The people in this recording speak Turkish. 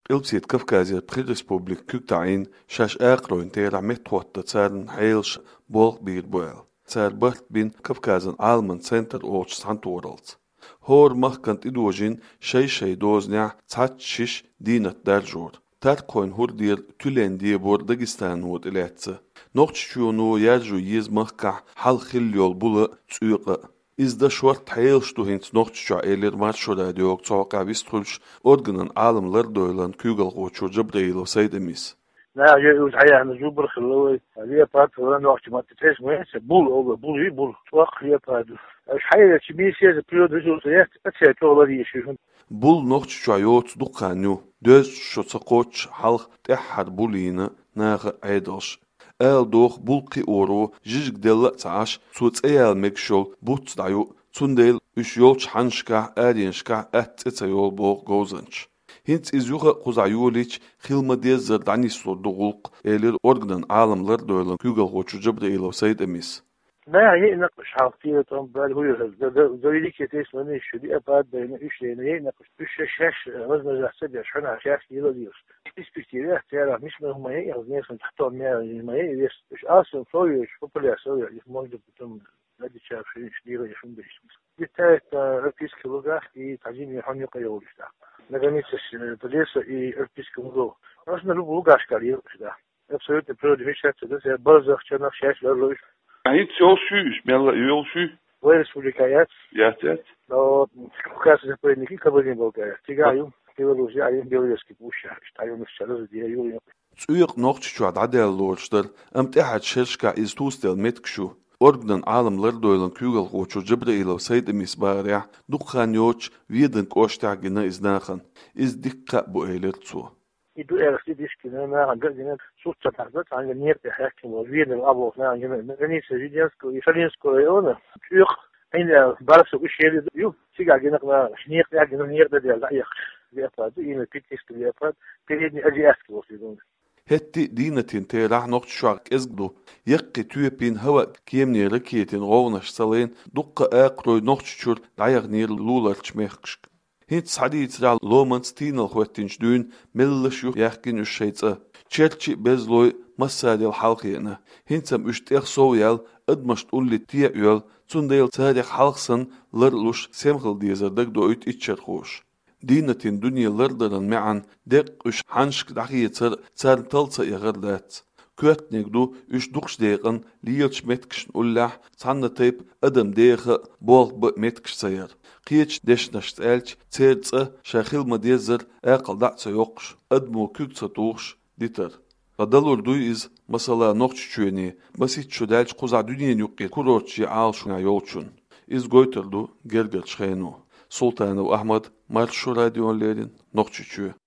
Ilpsiet Kafkazia Pre-Republik Küktain şaş aqroin tera metwatta tsarn heilsh bolq bir boel. Tsar bart bin Kafkazan Alman Center och Santorals. Hor mahkant idojin şey doznya tsat şiş dinat darjor. Tarkoin hurdir tülen diye bor Dagestan hot iletsi. Noqçunu yarju yiz mahka hal khilyol bulu tsuyqa. İzda şort heilshtu hins noqçça eler marşoda diok çoqa bistulş organan alimlar doylan kügal qoçu Jibril saydemis. Na je uz hayana zubr khloy aliya pat falan waqti ma tetes moyse bul twaq ya pat اش حاجه تشبيسيه بريود ريزولتيات اتشات والله يشوفون Bul noqçça yot duqanyu döz şoça qoç halq tehad bulina nağı aydos. El doch bulqi oru jigdella taş sutsayal mekşol butdayu tsundel üç yol çhanşka adinşka atsa yol bo gozanç. Hint izuha quzayuliç xilmadiz zardani sorduqulq elir organan alimlar doylan kügal qoçu Jibril saydemis. ما ينقش حاطيه طن بال هو زي ليك يتيس من الشدي اباد بين ايش لين ينقش ايش شاش وزن الحسد عشان عشاش يلا ديوس بيستيريا ترى مش هم هي يعني تحتهم ما هي ايش اصلا فويش بوبولار سوي موجود بتم نادي شاف شيء ديره يفهم بيش بالتالي ركيز كلوغا في تعجين يحن يقيول ده نغنيش تدريس اي ركيز كلوغا اصلا لو بوغاش كارير ده absolute production ده زي برزخ شنو شاش لو Hiç yol şu, yol şu. Bu Respublikayat. Yat. No, kasi zapovedniki kabulin Bulgarija. Tigaju, Белоруссия, ayın Белорусский пуща. Штаю мисчалыз diye yol. Tsuyq noqçça dadelloçlar amtahat şerşka iz tustel metkshu. Orgdan alimlar doylan kügal qoçu Jibril saydemis barya duqan yoç vieden qoştagina iznaxan. İz dikka bu eylertsu. Idu ersti diskine na gazine sutsa tarzat anga niyete hakim o vieden abo na anga ganise vidyansko i Salinsko rayona. Tsuyq aynı barası bu şehri yok. Sigagina na niyete de layak. Yapad yine pitkiski yapad. Peredni ajiaski olsun. Hetti dinatin terah noqçşaq ezgdu. Yaqi tüyepin hava kiyemni rakiyetin qovnaş salayn duqqa aqroy noqççur dayaq nir lularç mehkşk. Hint saditral lomans tinal xwettinç dün mellish yu yaqin üşşeytsa. Çerçi bezloy masadil halqiyana. Hintsam üşteq sowyal admasht ulli tiya yol tsundayl tsadaq halqsan lirlush semxil diyazardag doyt içer xoş. Dinatin dünyalardan me'an deq üç hanşk daqiyetser tsartalsa yağırdat. Kötnegdu üç duqş deqin liyelç metkişn ullah sanna teyp adam deqi bolq metkş sayar. Qiyeç deşnaş elç tsertsa şaxil madezir aqaldatsa yoqş. Admu kütsa tuğş diter. Qadalur duy iz masala noqççüni basit çödelç quza dünyen yuqqi kurorçi alşuna yolçun. İz goyterdu gerger çxenu. Sultanov Ahmad Marşu radyolerin noqçuçu.